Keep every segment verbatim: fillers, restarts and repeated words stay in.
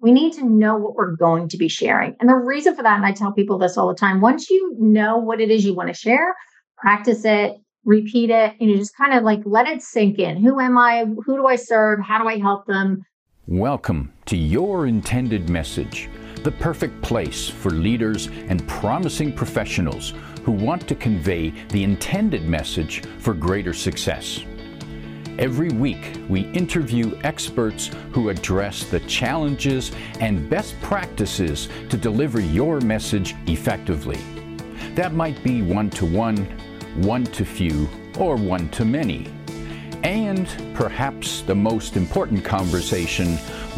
We need to know what we're going to be sharing. And the reason for that, and I tell people this all the time, once you know what it is you want to share, practice it, repeat it, you know, just kind of like let it sink in. Who am I? Who do I serve? How do I help them? Welcome to Your Intended Message, the perfect place for leaders and promising professionals who want to convey the intended message for greater success. Every week, we interview experts who address the challenges and best practices to deliver your message effectively. That might be one-to-one, one-to-few, or one-to-many. And perhaps the most important conversation,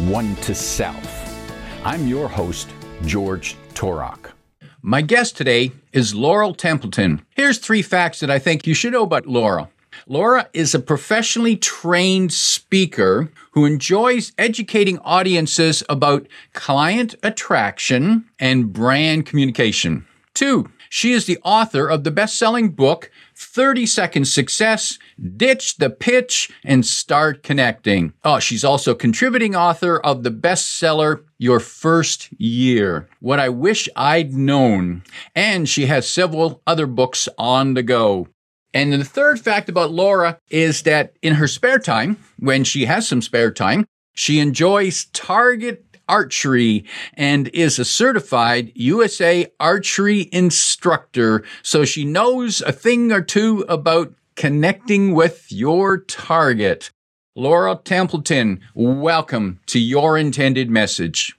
one-to-self. I'm your host, George Torok. My guest today is Laurel Templeton. Here's three facts that I think you should know about Laurel. Laura is a professionally trained speaker who enjoys educating audiences about client attraction and brand communication. Two, she is the author of the best-selling book, thirty second Success, Ditch the Pitch, and Start Connecting. Oh, she's also contributing author of the bestseller, Your First Year, What I Wish I'd Known. And she has several other books on the go. And the third fact about Laura is that in her spare time, when she has some spare time, she enjoys target archery and is a certified U S A archery instructor. So she knows a thing or two about connecting with your target. Laurel Templeton, welcome to Your Intended Message.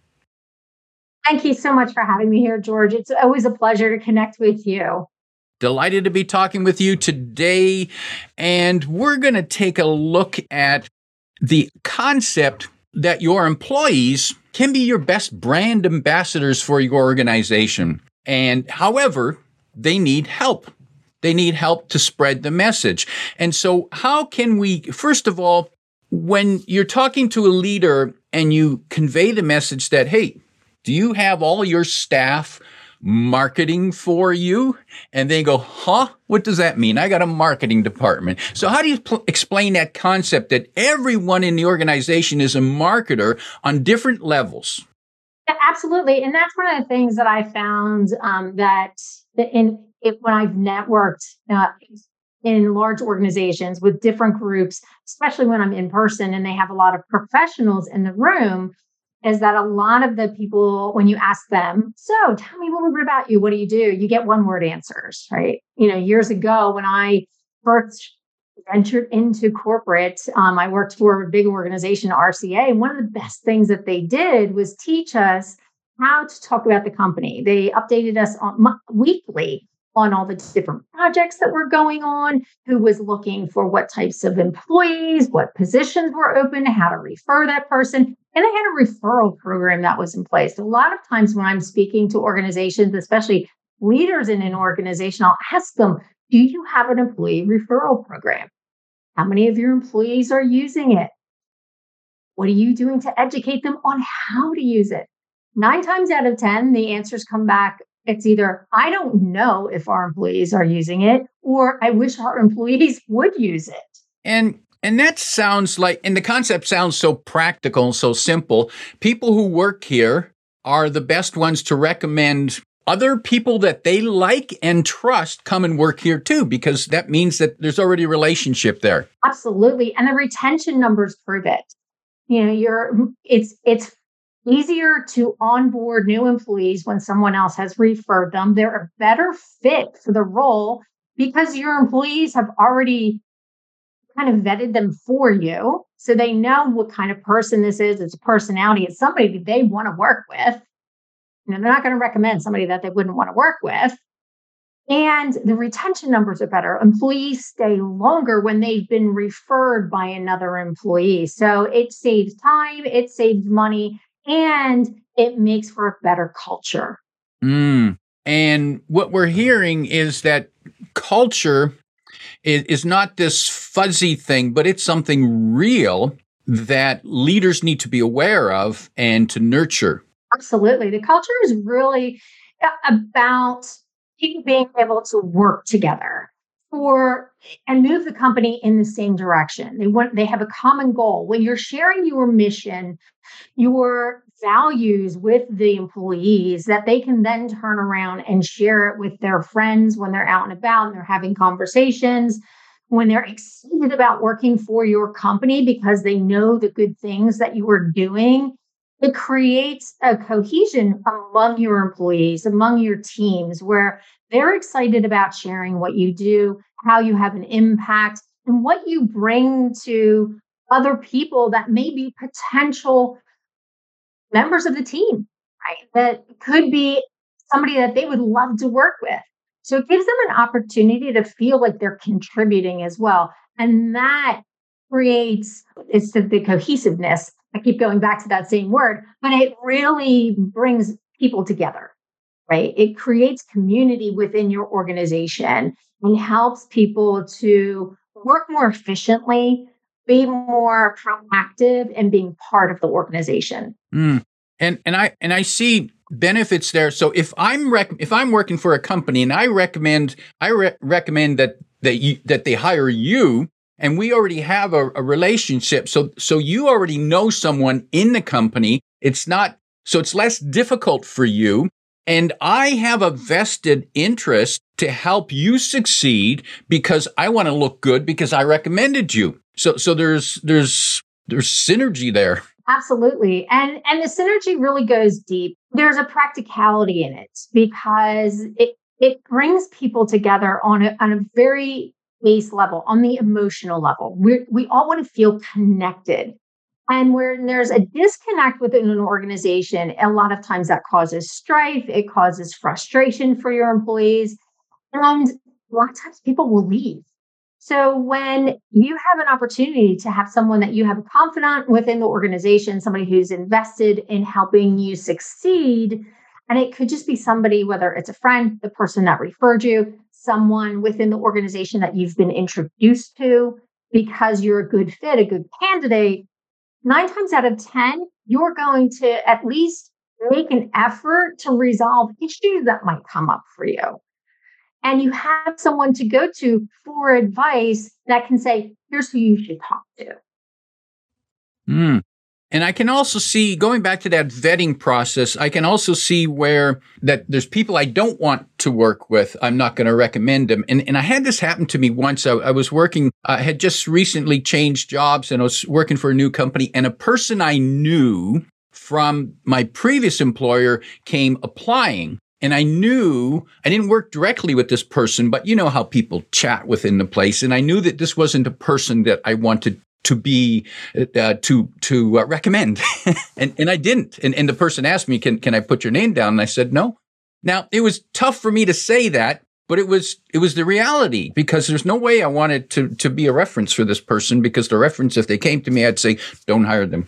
Thank you so much for having me here, George. It's always a pleasure to connect with you. Delighted to be talking with you today, and we're going to take a look at the concept that your employees can be your best brand ambassadors for your organization. And however, they need help. They need help to spread the message. And so how can we, first of all, when you're talking to a leader and you convey the message that, hey, do you have all your staff marketing for you? And they go, huh? What does that mean? I got a marketing department. So how do you pl- explain that concept that everyone in the organization is a marketer on different levels? Yeah, absolutely. And that's one of the things that I found um, that in it, when I've networked uh, in large organizations with different groups, especially when I'm in person and they have a lot of professionals in the room, is that a lot of the people, when you ask them, so tell me a little bit about you, what do you do? You get one word answers, right? You know, years ago when I first ventured into corporate, um, I worked for a big organization, R C A. And one of the best things that they did was teach us how to talk about the company. They updated us on mo- weekly on all the different projects that were going on, who was looking for what types of employees, what positions were open, how to refer that person. And they had a referral program that was in place. A lot of times when I'm speaking to organizations, especially leaders in an organization, I'll ask them, do you have an employee referral program? How many of your employees are using it? What are you doing to educate them on how to use it? Nine times out of ten, the answers come back. It's either, I don't know if our employees are using it, or I wish our employees would use it. And and that sounds like, and the concept sounds so practical, so simple. People who work here are the best ones to recommend other people that they like and trust come and work here too, because that means that there's already a relationship there. Absolutely. And the retention numbers prove it. You know, you're it's it's easier to onboard new employees when someone else has referred them. They're a better fit for the role because your employees have already kind of vetted them for you. So they know what kind of person this is. It's a personality. It's somebody that they want to work with. You know, they're not going to recommend somebody that they wouldn't want to work with. And the retention numbers are better. Employees stay longer when they've been referred by another employee. So it saves time, it saves money, and it makes for a better culture. Mm. And what we're hearing is that culture is, is not this fuzzy thing, but it's something real that leaders need to be aware of and to nurture. Absolutely. The culture is really about people being able to work together for and move the company in the same direction. They want they have a common goal. When you're sharing your mission, your values with the employees that they can then turn around and share it with their friends when they're out and about and they're having conversations, when they're excited about working for your company because they know the good things that you are doing. It creates a cohesion among your employees, among your teams, where they're excited about sharing what you do, how you have an impact, and what you bring to other people that may be potential members of the team, right? That could be somebody that they would love to work with. So it gives them an opportunity to feel like they're contributing as well. And that creates it's the, the cohesiveness. I keep going back to that same word, but it really brings people together, right? It creates community within your organization and helps people to work more efficiently, be more proactive, and being part of the organization. Mm. And and I and I see benefits there. So if I'm rec- if I'm working for a company and I recommend I re- recommend that that you, that they hire you, and we already have a, a relationship, so so you already know someone in the company. It's not so it's less difficult for you. And I have a vested interest to help you succeed because I want to look good because I recommended you. So so there's there's there's synergy there. Absolutely. And and the synergy really goes deep. There's a practicality in it because it it brings people together on a on a very base level, on the emotional level. We we all want to feel connected. And when there's a disconnect within an organization, a lot of times that causes strife, it causes frustration for your employees. And a lot of times people will leave. So when you have an opportunity to have someone that you have a confidant within the organization, somebody who's invested in helping you succeed, and it could just be somebody, whether it's a friend, the person that referred you, someone within the organization that you've been introduced to because you're a good fit, a good candidate, nine times out of ten, you're going to at least make an effort to resolve issues that might come up for you. And you have someone to go to for advice that can say, here's who you should talk to. Mm. And I can also see, going back to that vetting process, I can also see where that there's people I don't want to work with. I'm not going to recommend them. And and I had this happen to me once. I, I was working, I had just recently changed jobs and I was working for a new company. And a person I knew from my previous employer came applying. And I knew, I didn't work directly with this person, but you know how people chat within the place. And I knew that this wasn't a person that I wanted to be, uh, to to uh, recommend. and and I didn't. And and the person asked me, can can I put your name down? And I said, no. Now, it was tough for me to say that, but it was it was the reality because there's no way I wanted to to be a reference for this person because the reference, if they came to me, I'd say, don't hire them.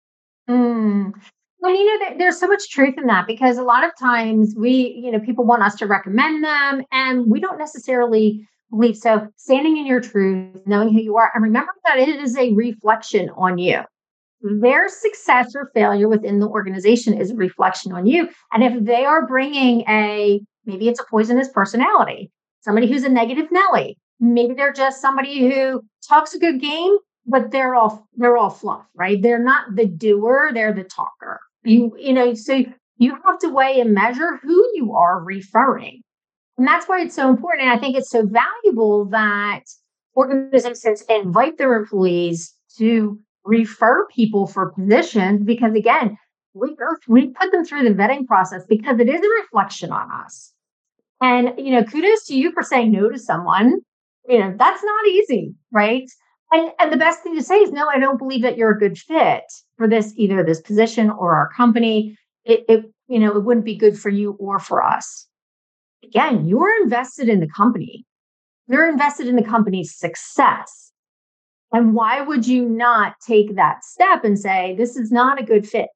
Mm. Well, you know, there's so much truth in that because a lot of times we, you know, people want us to recommend them and we don't necessarily believe. So standing in your truth, knowing who you are, and remember that it is a reflection on you. Their success or failure within the organization is a reflection on you. And if they are bringing a, maybe it's a poisonous personality, somebody who's a negative Nelly, maybe they're just somebody who talks a good game, but they're all, they're all fluff, right? They're not the doer, they're the talker. You, you know, so you have to weigh and measure who you are referring. And that's why it's so important. And I think it's so valuable that organizations invite their employees to refer people for positions because, again, we go, we put them through the vetting process because it is a reflection on us. And, you know, kudos to you for saying no to someone. You know, that's not easy, right? And, and the best thing to say is, no, I don't believe that you're a good fit for this, either this position or our company. It, it, you know, it wouldn't be good for you or for us. Again, you're invested in the company. You're invested in the company's success. And why would you not take that step and say, this is not a good fit?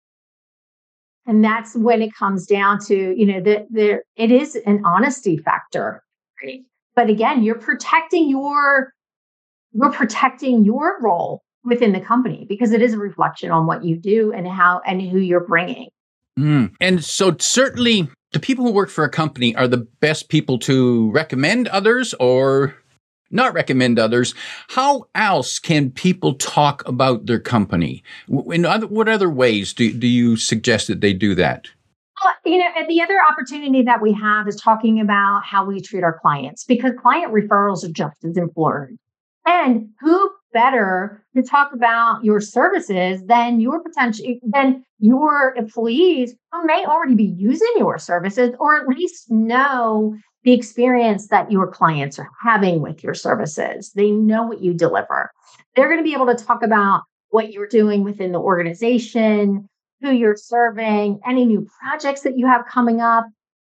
And that's when it comes down to, you know, that there, it is an honesty factor, right? But again, you're protecting your You're protecting your role within the company because it is a reflection on what you do and how and who you're bringing. Mm. And so certainly the people who work for a company are the best people to recommend others, or not recommend others. How else can people talk about their company? In other, what other ways do, do you suggest that they do that? Well, you know, and the other opportunity that we have is talking about how we treat our clients, because client referrals are just as important. And who better to talk about your services than your potential, than your employees who may already be using your services, or at least know the experience that your clients are having with your services. They know what you deliver. They're going to be able to talk about what you're doing within the organization, who you're serving, any new projects that you have coming up.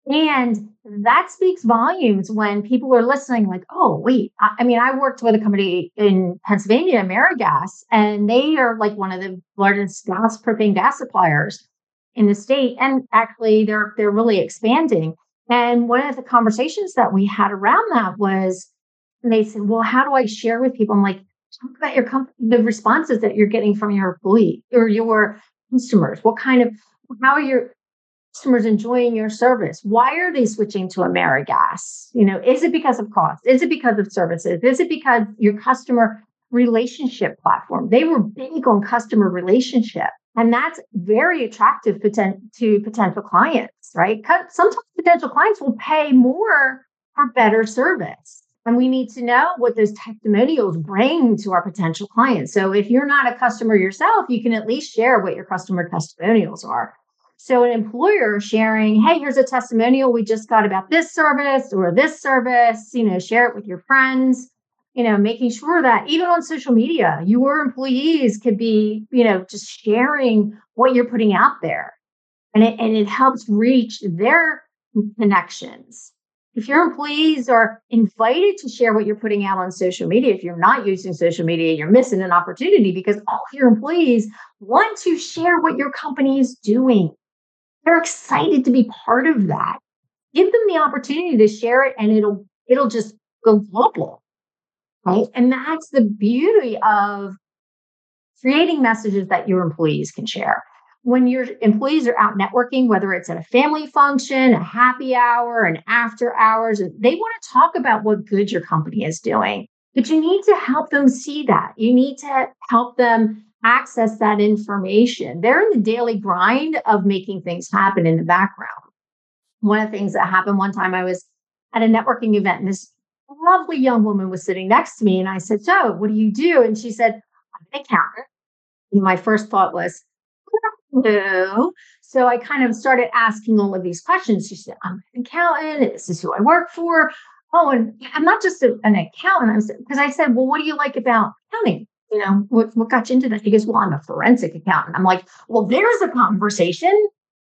And that speaks volumes when people are listening, like, oh, wait, I, I mean, I worked with a company in Pennsylvania, AmeriGas, and they are like one of the largest gas, propane gas suppliers in the state. And actually, they're they're really expanding. And one of the conversations that we had around that was, they said, well, how do I share with people? I'm like, talk about your company, the responses that you're getting from your employee or your customers. What kind of, how are your customers enjoying your service? Why are they switching to AmeriGas? You know, is it because of cost? Is it because of services? Is it because your customer relationship platform? They were big on customer relationship. And that's very attractive poten- to potential clients, right? Sometimes potential clients will pay more for better service. And we need to know what those testimonials bring to our potential clients. So if you're not a customer yourself, you can at least share what your customer testimonials are. So an employer sharing, hey, here's a testimonial we just got about this service or this service, you know, share it with your friends. You know, making sure that even on social media, your employees could be, you know, just sharing what you're putting out there. And it, and it helps reach their connections. If your employees are invited to share what you're putting out on social media, if you're not using social media, you're missing an opportunity, because all of your employees want to share what your company is doing. They're excited to be part of that. Give them the opportunity to share it, and it'll it'll just go global. Right? And that's the beauty of creating messages that your employees can share. When your employees are out networking, whether it's at a family function, a happy hour, an after hours, they want to talk about what good your company is doing. But you need to help them see that. You need to help them access that information. They're in the daily grind of making things happen in the background. One of the things that happened one time, I was at a networking event, and this lovely young woman was sitting next to me. And I said, so what do you do? And she said, I'm an accountant. And my first thought was, no. So I kind of started asking all of these questions. She said, I'm an accountant, and this is who I work for. Oh, and I'm not just a, an accountant. I was, because I said, well, what do you like about accounting? You know, what, what got you into that? She goes, well, I'm a forensic accountant. I'm like, well, there's a conversation,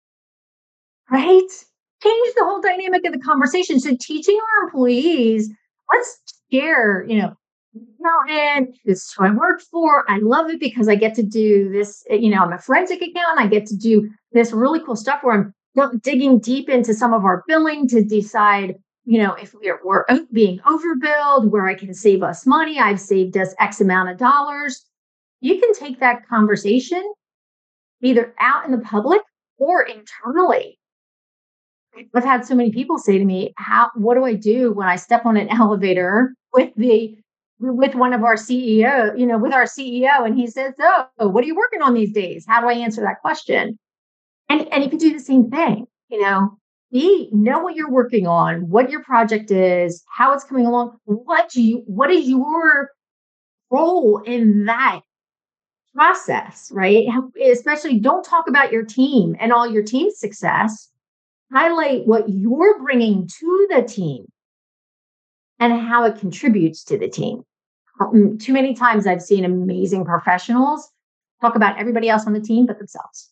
right? Change the whole dynamic of the conversation. So teaching our employees, let's share, you know, accountant, this is who I work for. I love it because I get to do this, you know, I'm a forensic accountant. I get to do this really cool stuff where I'm digging deep into some of our billing to decide, you know, if we're, we're being overbilled, where I can save us money. I've saved us X amount of dollars. You can take that conversation either out in the public or internally. I've had so many people say to me, "How? What do I do when I step on an elevator with the with one of our C E O, you know, with our C E O, and he says, oh, what are you working on these days? How do I answer that question?" And and you can do the same thing, you know. Be know what you're working on, what your project is, how it's coming along. What do you? What is your role in that process, right? How, especially, don't talk about your team and all your team's success. Highlight what you're bringing to the team and how it contributes to the team. Um, too many times I've seen amazing professionals talk about everybody else on the team but themselves,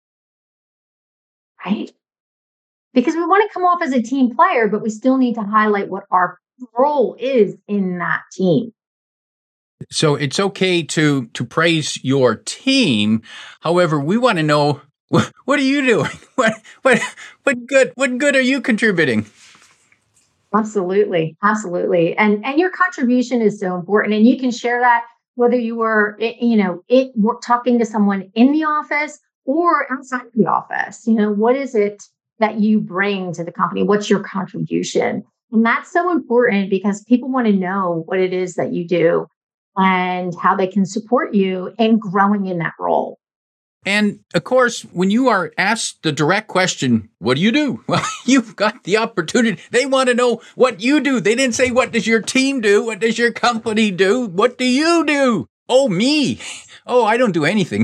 right? Because we want to come off as a team player, but we still need to highlight what our role is in that team. So it's okay to to praise your team. However, we want to know, what, what are you doing? What what what good what good are you contributing? Absolutely, absolutely, and and your contribution is so important, and you can share that whether you were, you know, it talking to someone in the office or outside the office. You know, what is it that you bring to the company? What's your contribution? And that's so important because people want to know what it is that you do and how they can support you in growing in that role. And of course, when you are asked the direct question, what do you do? Well, you've got the opportunity. They want to know what you do. They didn't say, what does your team do? What does your company do? What do you do? Oh, me. Oh, I don't do anything.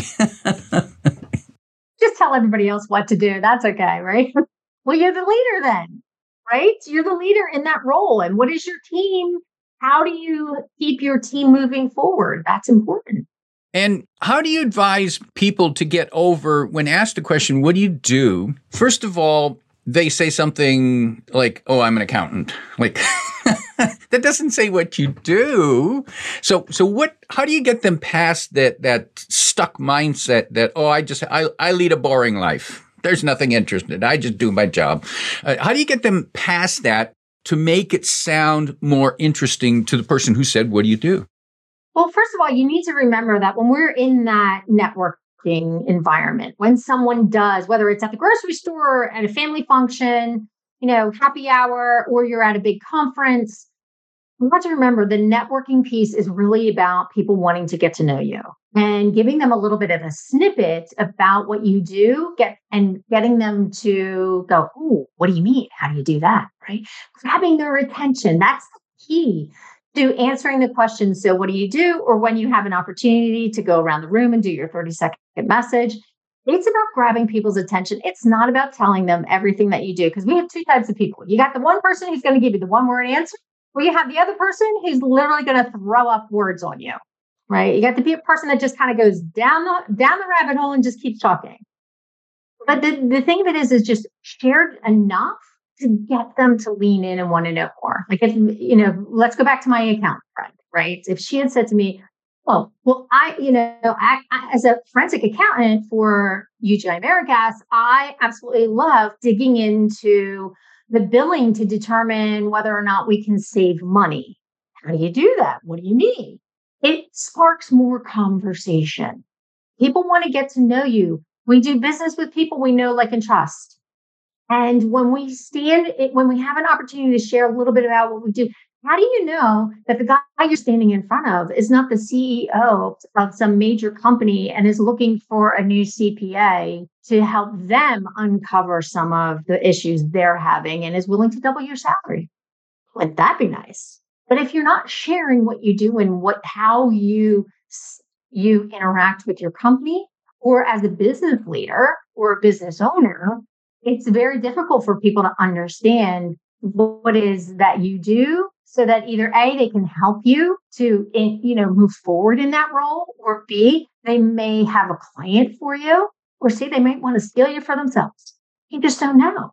Just tell everybody else what to do. That's okay, right? Well, you're the leader then, right? You're the leader in that role. And what is your team? How do you keep your team moving forward? That's important. And how do you advise people to get over when asked a question, what do you do? First of all, they say something like, oh, I'm an accountant. Like, that doesn't say what you do. So, so what, how do you get them past that, that stuck mindset that, oh, I just, I, I lead a boring life. There's nothing interesting. I just do my job. Uh, how do you get them past that to make it sound more interesting to the person who said, what do you do? Well, first of all, you need to remember that when we're in that networking environment, when someone does, whether it's at the grocery store, at a family function, you know, happy hour, or you're at a big conference, you have to remember the networking piece is really about people wanting to get to know you and giving them a little bit of a snippet about what you do, get and getting them to go, oh, what do you mean? How do you do that? Right? Grabbing their attention. That's the key to answering the question. So what do you do? Or when you have an opportunity to go around the room and do your thirty second message, it's about grabbing people's attention. It's not about telling them everything that you do, because we have two types of people. You got the one person who's going to give you the one word answer, or you have the other person who's literally going to throw up words on you, right? You got the person that just kind of goes down the, down the rabbit hole and just keeps talking. But the, the thing of it is, is just shared enough to get them to lean in and want to know more. Like, if, you know, let's go back to my accountant friend, right? If she had said to me, well, well, I, you know, I, I, as a forensic accountant for U G I AmeriGas, I absolutely love digging into the billing to determine whether or not we can save money. How do you do that? What do you mean? It sparks more conversation. People want to get to know you. We do business with people we know, like, and trust. And when we stand, when we have an opportunity to share a little bit about what we do, how do you know that the guy you're standing in front of is not the C E O of some major company and is looking for a new C P A to help them uncover some of the issues they're having and is willing to double your salary? Wouldn't that be nice? But if you're not sharing what you do and what, how you, you interact with your company, or as a business leader or a business owner, it's very difficult for people to understand what it is that you do, so that either A, they can help you to, you know, move forward in that role, or B, they may have a client for you, or C, they might want to steal you for themselves. You just don't know.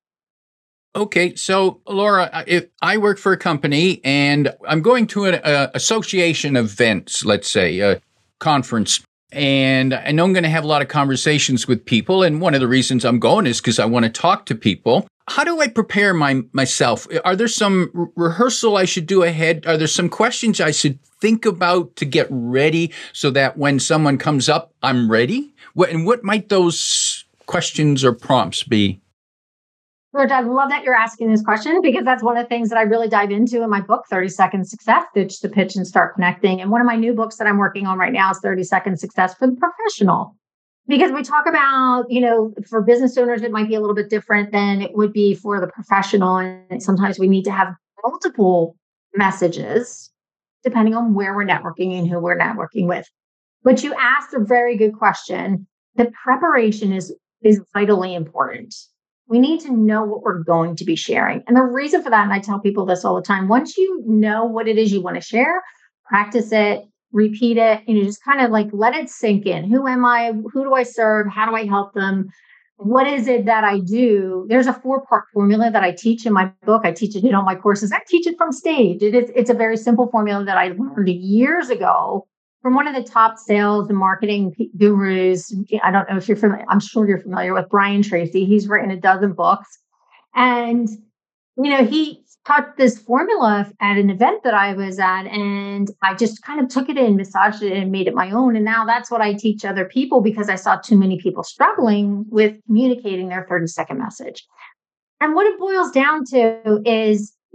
Okay, so Laura, if I work for a company and I'm going to an uh, association events, let's say a conference, and I know I'm going to have a lot of conversations with people. And one of the reasons I'm going is because I want to talk to people. How do I prepare my myself? Are there some re- rehearsal I should do ahead? Are there some questions I should think about to get ready so that when someone comes up, I'm ready? What, and what might those questions or prompts be? George, I love that you're asking this question, because that's one of the things that I really dive into in my book, thirty second Success, Ditch the Pitch and Start Connecting. And one of my new books that I'm working on right now is thirty second Success for the Professional. Because we talk about, you know, for business owners, it might be a little bit different than it would be for the professional. And sometimes we need to have multiple messages depending on where we're networking and who we're networking with. But you asked a very good question. The preparation is, is vitally important. We need to know what we're going to be sharing. And the reason for that, and I tell people this all the time, once you know what it is you want to share, practice it, repeat it, you know, just kind of like let it sink in. Who am I? Who do I serve? How do I help them? What is it that I do? There's a four-part formula that I teach in my book. I teach it in all my courses. I teach it from stage. It is, it's a very simple formula that I learned years ago from one of the top sales and marketing gurus. I don't know if you're familiar. I'm sure you're familiar with Brian Tracy. He's written a dozen books. And, you know, he taught this formula at an event that I was at, and I just kind of took it in, massaged it, and made it my own. And now that's what I teach other people, because I saw too many people struggling with communicating their thirty second message. And what it boils down to is,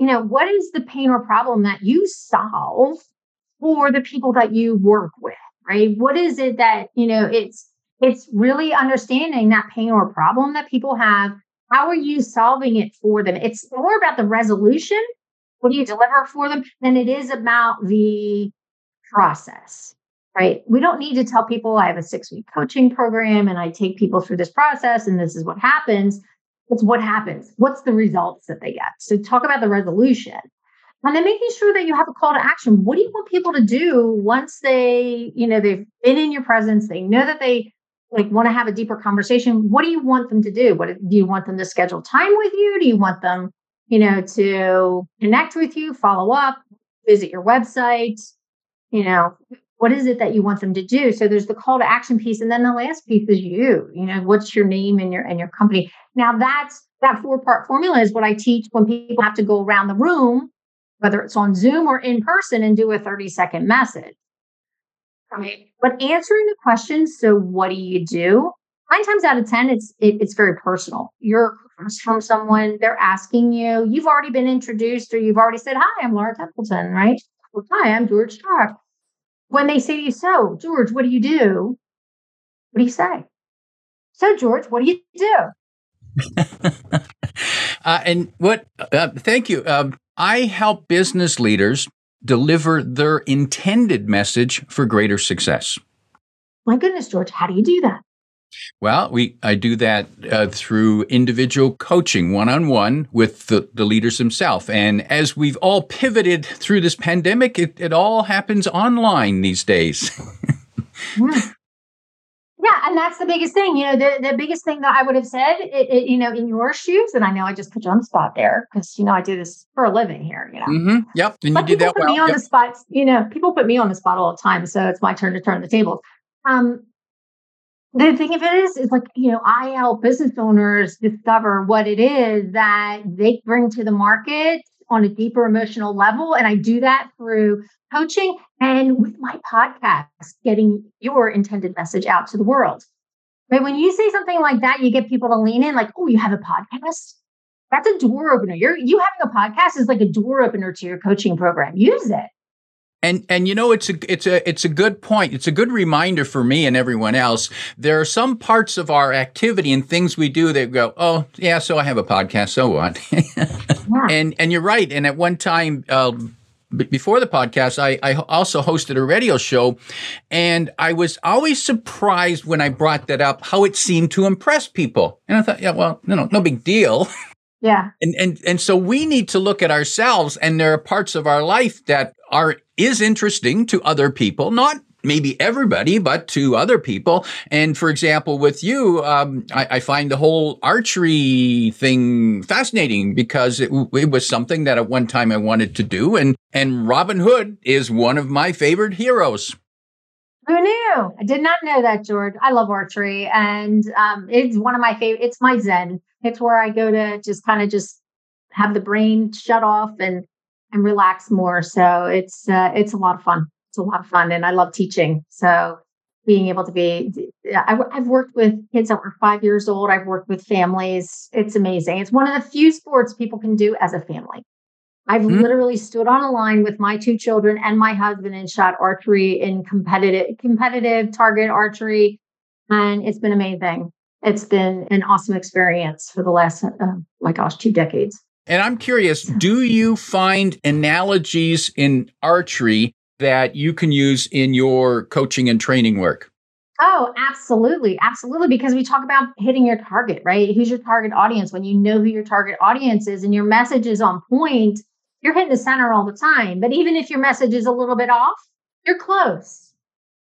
you know, what is the pain or problem that you solve for the people that you work with, right? What is it that, you know, it's, it's really understanding that pain or problem that people have. How are you solving it for them? It's more about the resolution. What do you deliver for them than it is about the process, right? We don't need to tell people I have a six week coaching program and I take people through this process and this is what happens. It's what happens. What's the results that they get? So talk about the resolution. And then making sure that you have a call to action. What do you want people to do once they, you know, they've been in your presence, they know that they like want to have a deeper conversation? What do you want them to do? What do you want them to schedule time with you? Do you want them, you know, to connect with you, follow up, visit your website? You know, what is it that you want them to do? So there's the call to action piece. And then the last piece is you, you know, what's your name and your, and your company. Now that's, that four part formula is what I teach when people have to go around the room, whether it's on Zoom or in person, and do a thirty second message. Right. But answering the question, so what do you do? Nine times out of ten, it's it, it's very personal. You're from someone, they're asking you, you've already been introduced, or you've already said, hi, I'm Laura Templeton, right? Well, hi, I'm George Stark. When they say to you, so George, what do you do? What do you say? So George, what do you do? uh, and what, uh, thank you. Um, I help business leaders deliver their intended message for greater success. My goodness, George, how do you do that? Well, we I do that uh, through individual coaching, one-on-one with the, the leaders themselves. And as we've all pivoted through this pandemic, it, it all happens online these days. yeah. yeah, and that's the biggest thing. You know, the, the biggest thing that I would have said, it, it, you know, in your shoes, and I know I just put you on the spot there because, you know, I do this for a living here, you know. Mm-hmm. Yep, and but you did that put well. Me on yep. the spot, you know, people put me on the spot all the time, so it's my turn to turn the tables. Um, The thing of it is, is like, you know, I help business owners discover what it is that they bring to the market on a deeper emotional level. And I do that through coaching and with my podcast, getting your intended message out to the world. But when you say something like that, you get people to lean in like, oh, you have a podcast? That's a door opener. You're, you having a podcast is like a door opener to your coaching program. Use it. And and you know, it's a it's a it's a good point. It's a good reminder for me and everyone else. There are some parts of our activity and things we do that go, oh yeah, so I have a podcast, so what? yeah. And and you're right. And at one time, uh, b- before the podcast, I I also hosted a radio show, and I was always surprised when I brought that up how it seemed to impress people. And I thought, yeah, well, you know, no big deal. Yeah. And and and so we need to look at ourselves, and there are parts of our life that are is interesting to other people, not maybe everybody, but to other people. And for example, with you, um, I, I find the whole archery thing fascinating because it, it was something that at one time I wanted to do. And, and Robin Hood is one of my favorite heroes. Who knew? I did not know that, George. I love archery, and um, it's one of my favorite. It's my zen. It's where I go to just kind of just have the brain shut off and and relax more. So it's uh, it's a lot of fun. It's a lot of fun, and I love teaching. So being able to be, I, I've worked with kids that were five years old. I've worked with families. It's amazing. It's one of the few sports people can do as a family. I've mm-hmm. literally stood on a line with my two children and my husband and shot archery in competitive competitive target archery, and it's been amazing. It's been an awesome experience for the last, uh, my gosh, two decades. And I'm curious, do you find analogies in archery that you can use in your coaching and training work? Oh, absolutely. Absolutely. Because we talk about hitting your target, right? Who's your target audience? When you know who your target audience is and your message is on point, you're hitting the center all the time. But even if your message is a little bit off, you're close,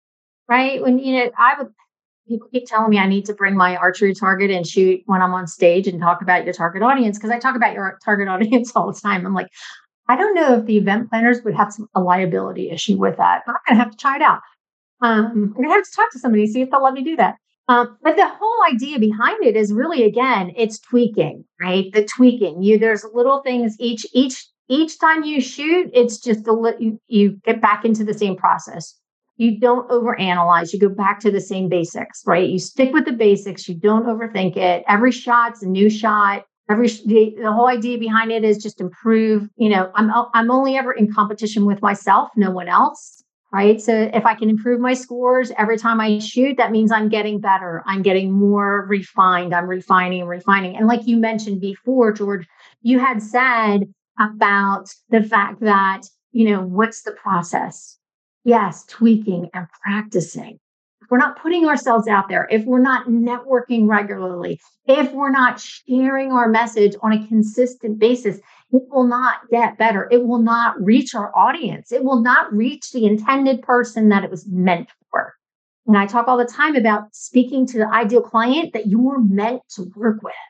right? When, you know, I would, people keep telling me I need to bring my archery target and shoot when I'm on stage and talk about your target audience, because I talk about your target audience all the time. I'm like, I don't know if the event planners would have some, a liability issue with that. I'm going to have to try it out. Um, I'm going to have to talk to somebody, see if they'll let me do that. Um, but the whole idea behind it is really, again, it's tweaking, right? The tweaking. You there's little things each each each time you shoot. It's just a li- you you get back into the same process. You don't overanalyze. You go back to the same basics, right? You stick with the basics. You don't overthink it. Every shot's a new shot. Every the, the whole idea behind it is just improve. You know, I'm I'm only ever in competition with myself, no one else, right? So if I can improve my scores every time I shoot, that means I'm getting better. I'm getting more refined. I'm refining and refining. And like you mentioned before, George, you had said about the fact that, you know, what's the process? Yes, tweaking and practicing. We're not putting ourselves out there, if we're not networking regularly, if we're not sharing our message on a consistent basis, it will not get better. It will not reach our audience. It will not reach the intended person that it was meant for. And I talk all the time about speaking to the ideal client that you were meant to work with.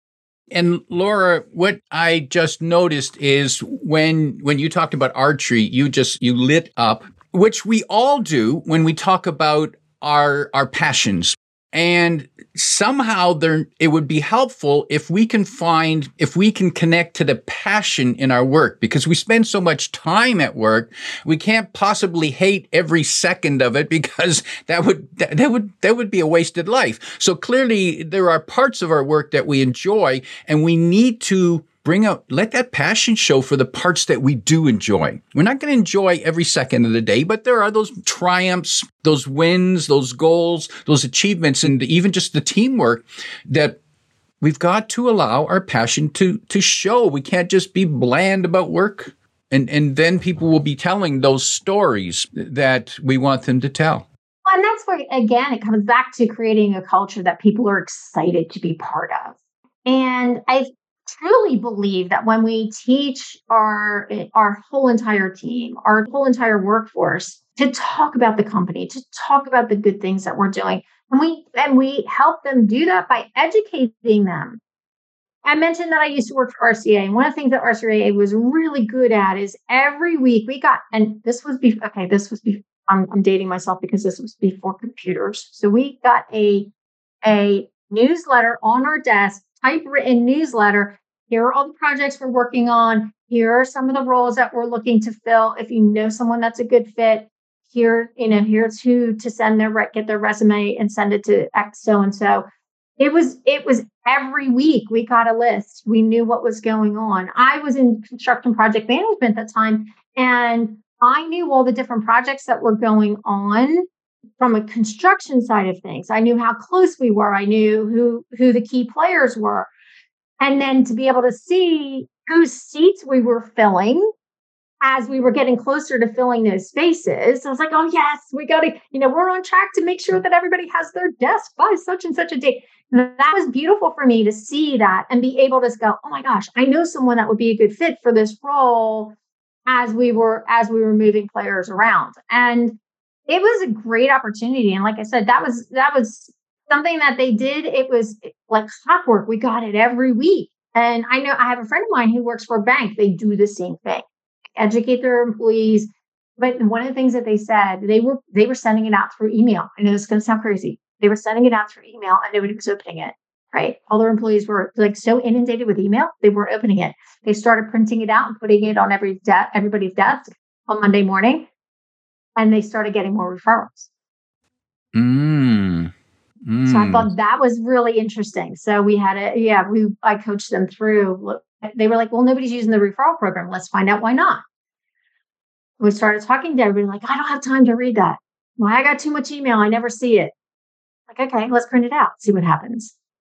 And Laura, what I just noticed is when when you talked about archery, you just you lit up, which we all do when we talk about our our passions. And somehow there it would be helpful if we can find if we can connect to the passion in our work, because we spend so much time at work, we can't possibly hate every second of it, because that would that, that would that would be a wasted life. So clearly there are parts of our work that we enjoy, and we need to bring out, let that passion show for the parts that we do enjoy. We're not going to enjoy every second of the day, but there are those triumphs, those wins, those goals, those achievements, and even just the teamwork that we've got to allow our passion to, to show. We can't just be bland about work. And, and then people will be telling those stories that we want them to tell. And that's where, again, it comes back to creating a culture that people are excited to be part of. And I truly believe that when we teach our our whole entire team, our whole entire workforce to talk about the company, to talk about the good things that we're doing, and we and we help them do that by educating them. I mentioned that I used to work for R C A, and one of the things that R C A was really good at is every week we got, and this was before, okay, this was before, I'm, I'm dating myself because this was before computers. So we got a a newsletter on our desk, typewritten newsletter. Here are all the projects we're working on. Here are some of the roles that we're looking to fill. If you know someone that's a good fit, here, you know, here's who to send their get their resume and send it to X so and so. It was it was every week we got a list. We knew what was going on. I was in construction project management at the time, and I knew all the different projects that were going on from a construction side of things. I knew how close we were. I knew who who the key players were. And then to be able to see whose seats we were filling as we were getting closer to filling those spaces, I was like, oh, yes, we got to, you know, we're on track to make sure that everybody has their desk by such and such a date. And that was beautiful for me to see that and be able to go, oh, my gosh, I know someone that would be a good fit for this role as we were as we were moving players around. And it was a great opportunity. And like I said, that was that was something that they did. It was like clockwork. We got it every week. And I know I have a friend of mine who works for a bank. They do the same thing, educate their employees. But one of the things that they said, they were they were sending it out through email. I know this is going to sound crazy. They were sending it out through email and nobody was opening it, right? All their employees were like so inundated with email, they weren't opening it. They started printing it out and putting it on every de- everybody's desk on Monday morning. And they started getting more referrals. Mm. Mm. So I thought that was really interesting. So we had a, yeah, we, I coached them through. They were like, well, nobody's using the referral program. Let's find out why not. We started talking to everybody like, I don't have time to read that. Well, I got too much email. I never see it. Like, okay, let's print it out. See what happens.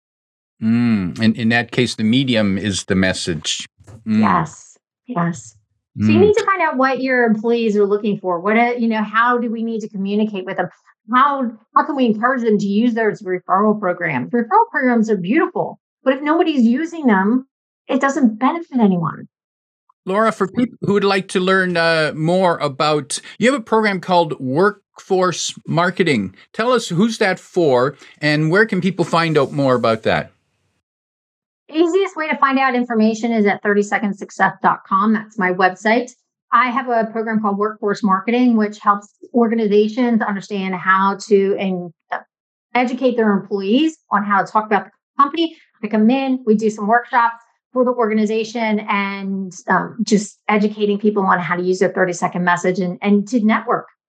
Mm. And in that case, the medium is the message. Mm. Yes. Yes. So you need to find out what your employees are looking for. What, you know, how do we need to communicate with them? How, how can we encourage them to use their referral programs? Referral programs are beautiful, but if nobody's using them, it doesn't benefit anyone. Laura, for people who would like to learn uh, more about, you have a program called Workforce Marketing. Tell us who's that for and where can people find out more about that? The easiest way to find out information is at thirty second success dot com. That's my website. I have a program called Workforce Marketing, which helps organizations understand how to and educate their employees on how to talk about the company. I come in, we do some workshops for the organization and um, just educating people on how to use their thirty second message and, and to network.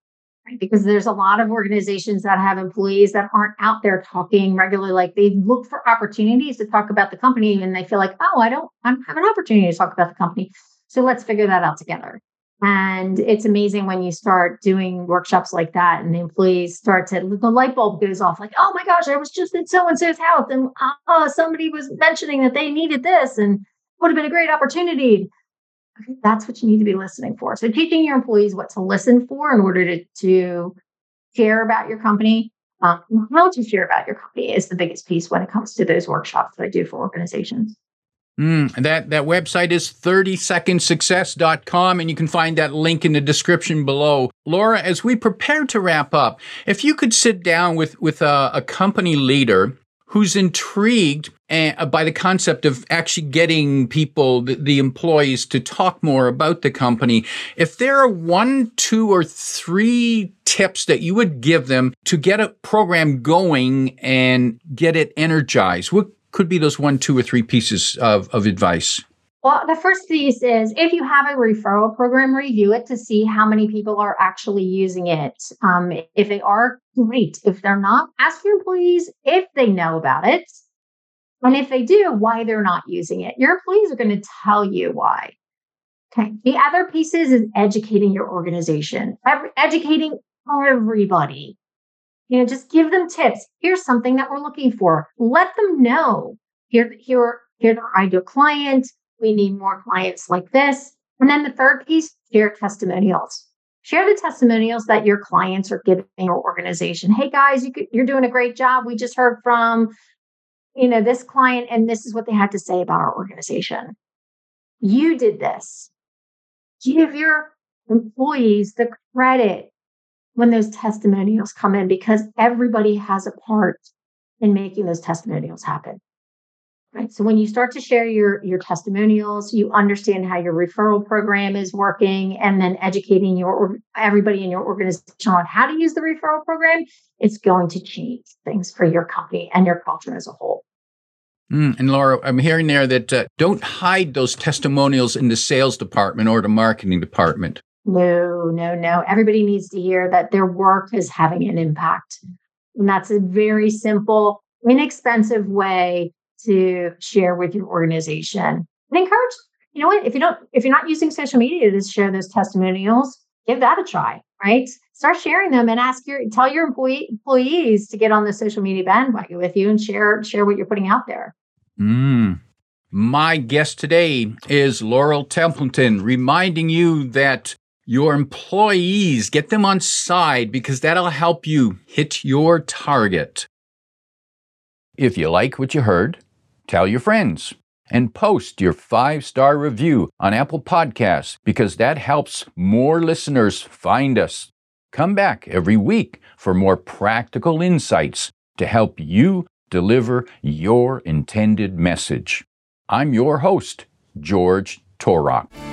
right? Because there's a lot of organizations that have employees that aren't out there talking regularly. Like they look for opportunities to talk about the company and they feel like, oh, I don't, I don't have an opportunity to talk about the company. So let's figure that out together. And it's amazing when you start doing workshops like that and the employees start to, the light bulb goes off like, oh my gosh, I was just at so-and-so's house and uh, somebody was mentioning that they needed this and it would have been a great opportunity. Okay, that's what you need to be listening for. So teaching your employees what to listen for in order to, to share about your company, um, how to share about your company is the biggest piece when it comes to those workshops that I do for organizations. Mm, that, that website is thirty second success dot com, and you can find that link in the description below. Laura, as we prepare to wrap up, if you could sit down with, with a, a company leader who's intrigued uh, by the concept of actually getting people, the, the employees, to talk more about the company, if there are one, two, or three tips that you would give them to get a program going and get it energized, what could be those one, two, or three pieces of, of advice? Well, the first piece is if you have a referral program, review it to see how many people are actually using it. Um, if they are, great. If they're not, ask your employees if they know about it. And if they do, why they're not using it. Your employees are going to tell you why. Okay. The other pieces is educating your organization, Every, educating everybody. You know, just give them tips. Here's something that we're looking for. Let them know. Here, here, here's our ideal client. We need more clients like this. And then the third piece, share testimonials. Share the testimonials that your clients are giving your organization. Hey guys, you could, you're doing a great job. We just heard from, you know, this client, and this is what they had to say about our organization. You did this. Give your employees the credit when those testimonials come in, because everybody has a part in making those testimonials happen. Right. So when you start to share your, your testimonials, you understand how your referral program is working, and then educating your everybody in your organization on how to use the referral program, it's going to change things for your company and your culture as a whole. Mm, and Laura, I'm hearing there that uh, don't hide those testimonials in the sales department or the marketing department. No, no, no. Everybody needs to hear that their work is having an impact. And that's a very simple, inexpensive way to share with your organization. And encourage, you know what, if you don't, if you're not using social media to share those testimonials, give that a try, right? Start sharing them and ask your, tell your employee, employees to get on the social media bandwagon with you and share, share what you're putting out there. Mm. My guest today is Laurel Templeton, reminding you that your employees, get them on side, because that'll help you hit your target. If you like what you heard, tell your friends and post your five-star review on Apple Podcasts, because that helps more listeners find us. Come back every week for more practical insights to help you deliver your intended message. I'm your host, George Torok.